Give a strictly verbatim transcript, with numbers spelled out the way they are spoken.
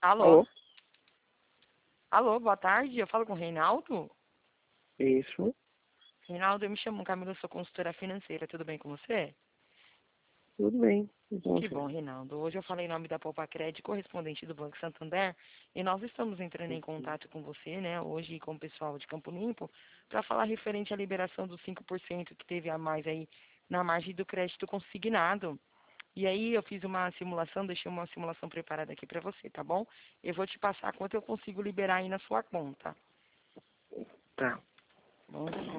Alô? Alô? Alô, boa tarde. Eu falo com o Reinaldo? Isso, Reinaldo, eu me chamo Camila, eu sou consultora financeira. Tudo bem com você? tudo bem. E com Que você? bom, Reinaldo. Hoje eu falei em nome da Poupa Crédito, correspondente do Banco Santander, e nós estamos entrando em contato com você, né, hoje com o pessoal de Campo Limpo, para falar referente à liberação dos cinco por cento que teve a mais aí na margem do crédito consignado. E aí eu fiz uma simulação, deixei uma simulação preparada aqui para você, tá bom? Eu vou te passar quanto eu consigo liberar aí na sua conta. Tá. Vamos